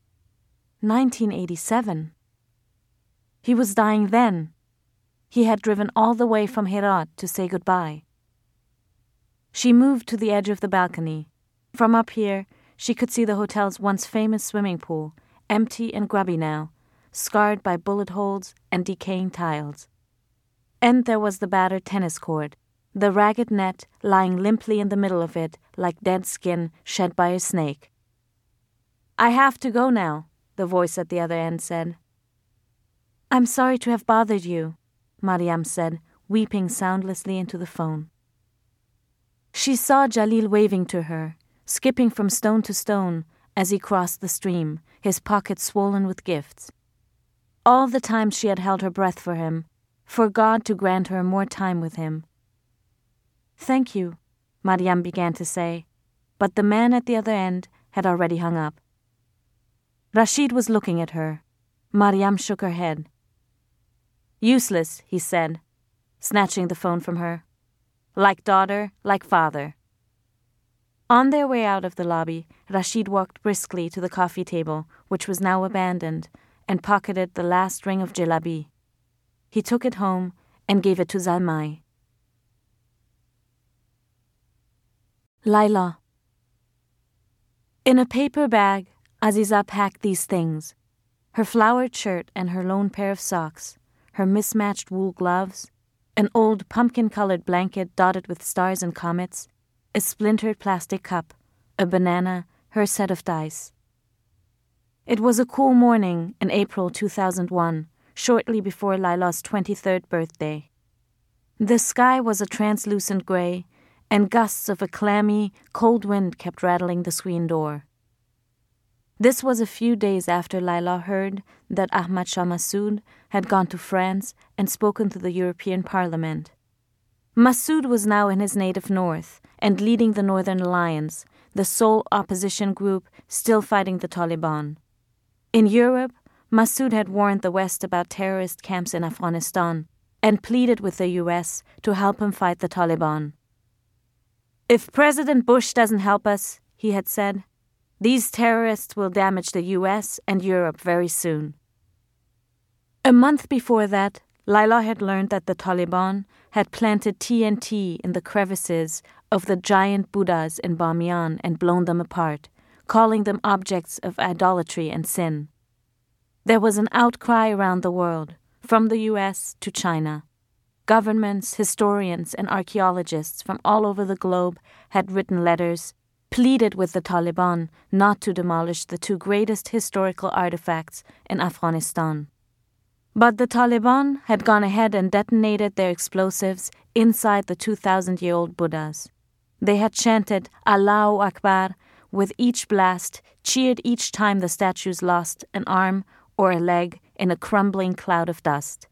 1987. He was dying then. He had driven all the way from Herat to say goodbye. She moved to the edge of the balcony. From up here, she could see the hotel's once famous swimming pool, empty and grubby now, scarred by bullet holes and decaying tiles. And there was the battered tennis court, the ragged net lying limply in the middle of it like dead skin shed by a snake. "I have to go now," the voice at the other end said. "I'm sorry to have bothered you," Mariam said, weeping soundlessly into the phone. She saw Jalil waving to her, skipping from stone to stone as he crossed the stream, his pockets swollen with gifts. All the time she had held her breath for him, for God to grant her more time with him. "Thank you," Mariam began to say, but the man at the other end had already hung up. Rashid was looking at her. Mariam shook her head. "Useless," he said, snatching the phone from her. "Like daughter, like father." On their way out of the lobby, Rashid walked briskly to the coffee table, which was now abandoned, and pocketed the last ring of jalebi. He took it home and gave it to Zalmai. Layla. In a paper bag, Aziza packed these things: her flowered shirt and her lone pair of socks, her mismatched wool gloves, an old pumpkin-colored blanket dotted with stars and comets, a splintered plastic cup, a banana, her set of dice. It was a cool morning in April 2001, shortly before Layla's 23rd birthday. The sky was a translucent gray, and gusts of a clammy, cold wind kept rattling the screen door. This was a few days after Layla heard that Ahmad Shah Massoud had gone to France and spoken to the European Parliament. Massoud was now in his native north and leading the Northern Alliance, the sole opposition group still fighting the Taliban. In Europe, Massoud had warned the West about terrorist camps in Afghanistan and pleaded with the US to help him fight the Taliban. "If President Bush doesn't help us," he had said, "these terrorists will damage the US and Europe very soon." A month before that, Layla had learned that the Taliban had planted TNT in the crevices of the giant Buddhas in Bamiyan and blown them apart, calling them objects of idolatry and sin. There was an outcry around the world, from the US to China. Governments, historians, and archaeologists from all over the globe had written letters, pleaded with the Taliban not to demolish the two greatest historical artifacts in Afghanistan. But the Taliban had gone ahead and detonated their explosives inside the 2,000-year-old Buddhas. They had chanted Allahu Akbar with each blast, cheered each time the statues lost an arm or a leg in a crumbling cloud of dust.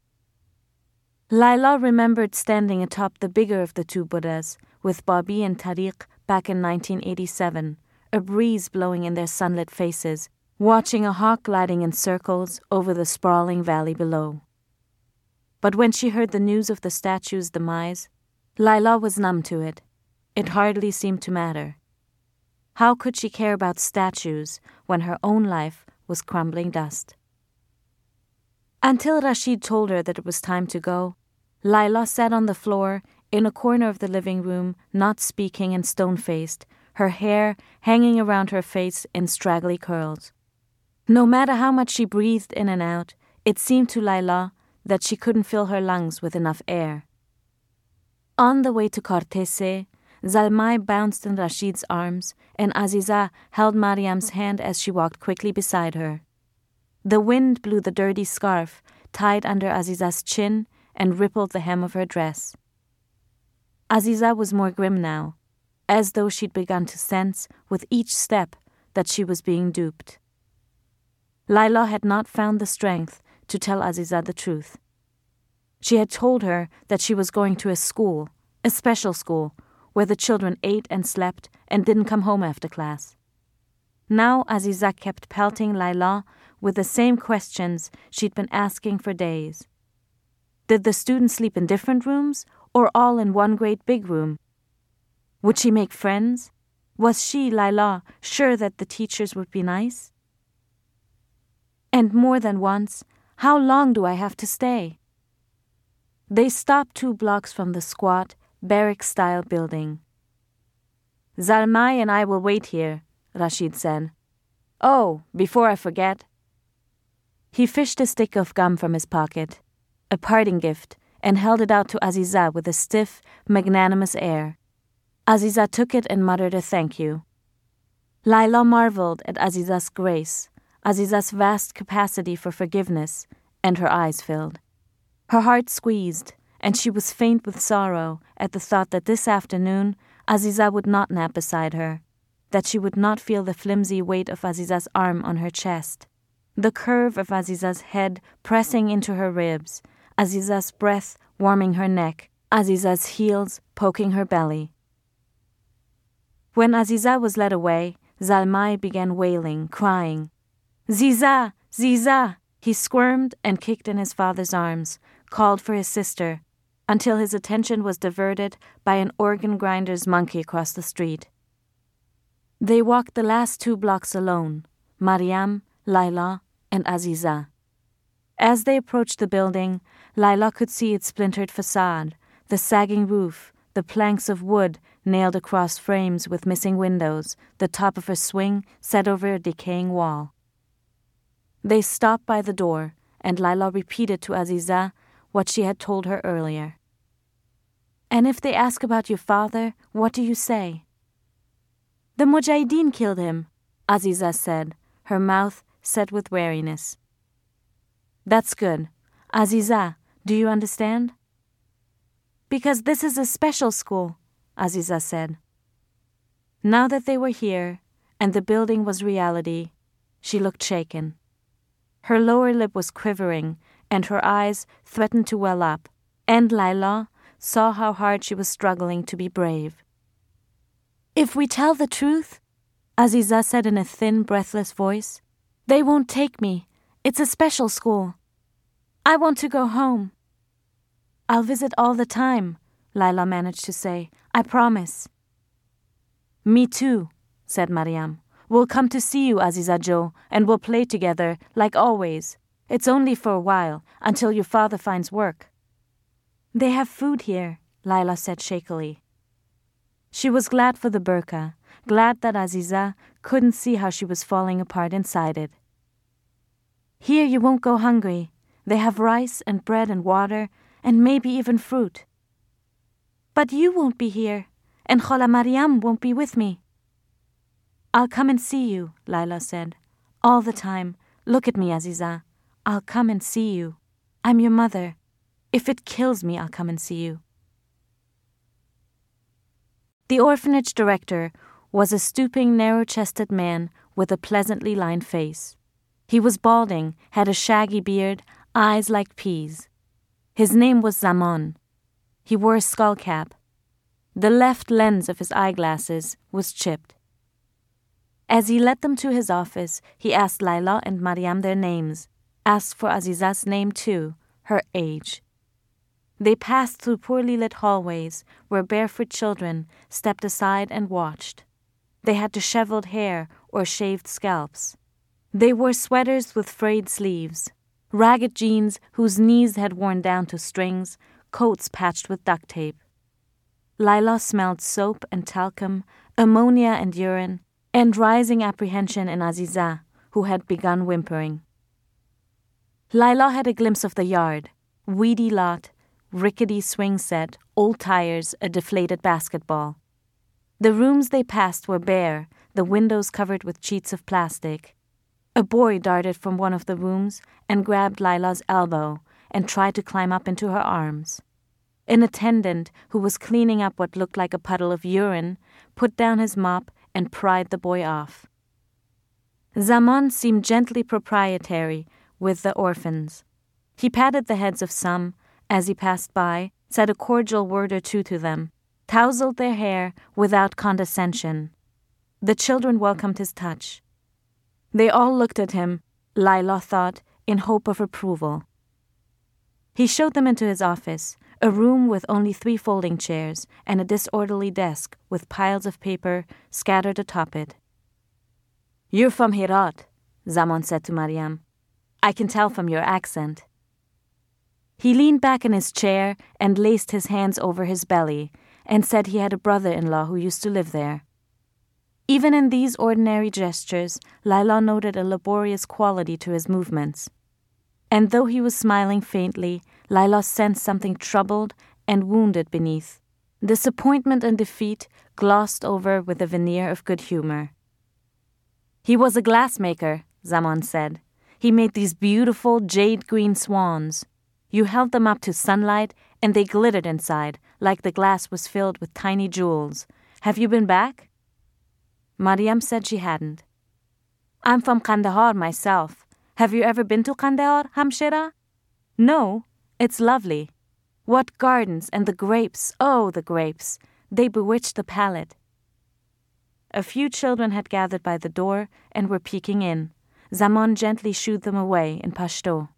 Laila remembered standing atop the bigger of the two Buddhas with Bobby and Tariq back in 1987, a breeze blowing in their sunlit faces, watching a hawk gliding in circles over the sprawling valley below. But when she heard the news of the statue's demise, Laila was numb to it. It hardly seemed to matter. How could she care about statues when her own life was crumbling dust? Until Rashid told her that it was time to go, Laila sat on the floor in a corner of the living room, not speaking and stone-faced, her hair hanging around her face in straggly curls. No matter how much she breathed in and out, it seemed to Laila that she couldn't fill her lungs with enough air. On the way to Cortese, Zalmay bounced in Rashid's arms, and Aziza held Mariam's hand as she walked quickly beside her. The wind blew the dirty scarf tied under Aziza's chin and rippled the hem of her dress. Aziza was more grim now, as though she'd begun to sense with each step that she was being duped. Laila had not found the strength to tell Aziza the truth. She had told her that she was going to a school, a special school, where the children ate and slept and didn't come home after class. Now Aziza kept pelting Laila with the same questions she'd been asking for days. Did the students sleep in different rooms or all in one great big room? Would she make friends? Was she, Laila, sure that the teachers would be nice? And more than once, how long do I have to stay? They stopped 2 blocks from the squat, barrack-style building. Zalmay and I will wait here, Rashid said. Oh, before I forget. He fished a stick of gum from his pocket, a parting gift, and held it out to Aziza with a stiff, magnanimous air. Aziza took it and muttered a thank you. Laila marveled at Aziza's grace, Aziza's vast capacity for forgiveness, and her eyes filled. Her heart squeezed, and she was faint with sorrow at the thought that this afternoon Aziza would not nap beside her, that she would not feel the flimsy weight of Aziza's arm on her chest, the curve of Aziza's head pressing into her ribs, Aziza's breath warming her neck, Aziza's heels poking her belly. When Aziza was led away, Zalmay began wailing, crying. Ziza! Ziza! He squirmed and kicked in his father's arms, called for his sister, until his attention was diverted by an organ grinder's monkey across the street. They walked the last 2 blocks alone, Mariam, Laila, and Aziza. As they approached the building, Laila could see its splintered facade, the sagging roof, the planks of wood nailed across frames with missing windows, the top of a swing set over a decaying wall. They stopped by the door, and Laila repeated to Aziza what she had told her earlier. And if they ask about your father, what do you say? The Mujahideen killed him, Aziza said, her mouth set with wariness. That's good. Aziza, do you understand? Because this is a special school, Aziza said. Now that they were here, and the building was reality, she looked shaken. Her lower lip was quivering, and her eyes threatened to well up, and Laila saw how hard she was struggling to be brave. If we tell the truth, Aziza said in a thin, breathless voice, they won't take me. It's a special school. I want to go home. I'll visit all the time, Laila managed to say. I promise. Me too, said Mariam. We'll come to see you, Aziza Jo, and we'll play together, like always. It's only for a while, until your father finds work. They have food here, Laila said shakily. She was glad for the burqa, glad that Aziza couldn't see how she was falling apart inside it. Here you won't go hungry. They have rice and bread and water and maybe even fruit. But you won't be here, and Khala Maryam won't be with me. I'll come and see you, Layla said. All the time. Look at me, Aziza. I'll come and see you. I'm your mother. If it kills me, I'll come and see you. The orphanage director was a stooping, narrow-chested man with a pleasantly lined face. He was balding, had a shaggy beard, eyes like peas. His name was Zaman. He wore a skull cap. The left lens of his eyeglasses was chipped. As he led them to his office, he asked Layla and Maryam their names, asked for Aziza's name too, her age. They passed through poorly lit hallways where barefoot children stepped aside and watched. They had disheveled hair or shaved scalps. They wore sweaters with frayed sleeves, ragged jeans whose knees had worn down to strings, coats patched with duct tape. Layla smelled soap and talcum, ammonia and urine, and rising apprehension in Aziza, who had begun whimpering. Layla had a glimpse of the yard, weedy lot, rickety swing set, old tires, a deflated basketball. The rooms they passed were bare, the windows covered with sheets of plastic. A boy darted from one of the rooms and grabbed Layla's elbow and tried to climb up into her arms. An attendant, who was cleaning up what looked like a puddle of urine, put down his mop and pried the boy off. Zaman seemed gently proprietary with the orphans. He patted the heads of some as he passed by, said a cordial word or two to them, tousled their hair without condescension. The children welcomed his touch. They all looked at him, Layla thought, in hope of approval. He showed them into his office, a room with only 3 folding chairs and a disorderly desk with piles of paper scattered atop it. "You're from Herat," Zaman said to Maryam. "I can tell from your accent." He leaned back in his chair and laced his hands over his belly and said he had a brother-in-law who used to live there. Even in these ordinary gestures, Layla noted a laborious quality to his movements. And though he was smiling faintly, Layla sensed something troubled and wounded beneath. Disappointment and defeat glossed over with a veneer of good humor. "He was a glassmaker," Zaman said. "He made these beautiful jade-green swans. You held them up to sunlight, and they glittered inside, like the glass was filled with tiny jewels. Have you been back?" Maryam said she hadn't. "I'm from Kandahar myself. Have you ever been to Kandahar, Hamshira?" "No, it's lovely. What gardens and the grapes, oh, the grapes. They bewitch the palate." A few children had gathered by the door and were peeking in. Zaman gently shooed them away in Pashto.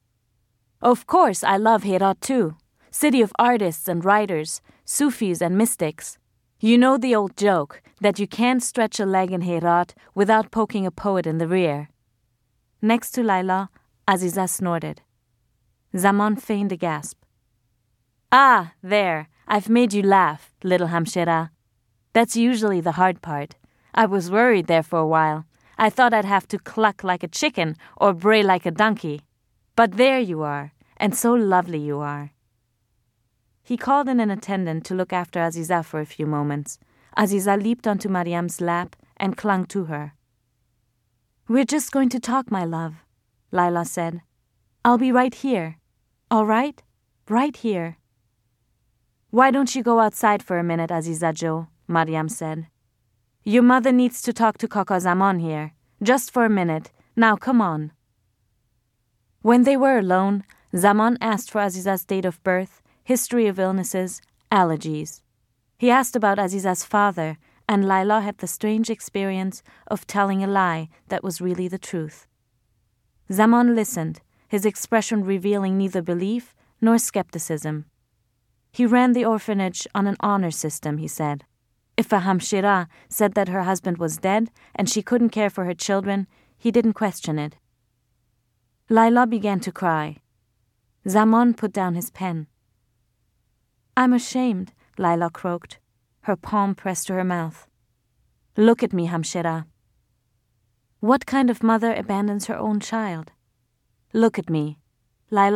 "Of course, I love Herat too. City of artists and writers, Sufis and mystics. You know the old joke that you can't stretch a leg in Herat without poking a poet in the rear." Next to Layla, Aziza snorted. Zaman feigned a gasp. "Ah, there, I've made you laugh, little Hamshira. That's usually the hard part. I was worried there for a while. I thought I'd have to cluck like a chicken or bray like a donkey. But there you are, and so lovely you are." He called in an attendant to look after Aziza for a few moments. Aziza leaped onto Maryam's lap and clung to her. "We're just going to talk, my love," Layla said. "I'll be right here. All right? Right here." "Why don't you go outside for a minute, Aziza Jo?" Maryam said. "Your mother needs to talk to Kaka Zaman here. Just for a minute. Now, come on." When they were alone, Zaman asked for Aziza's date of birth, history of illnesses, allergies. He asked about Aziza's father, and Layla had the strange experience of telling a lie that was really the truth. Zaman listened, his expression revealing neither belief nor skepticism. He ran the orphanage on an honor system, he said. If a Hamshira said that her husband was dead and she couldn't care for her children, he didn't question it. Layla began to cry. Zaman put down his pen. "I'm ashamed," Layla croaked. her palm pressed to her mouth. Look at me, Hamshira. What kind of mother abandons her own child? Look at me. Lila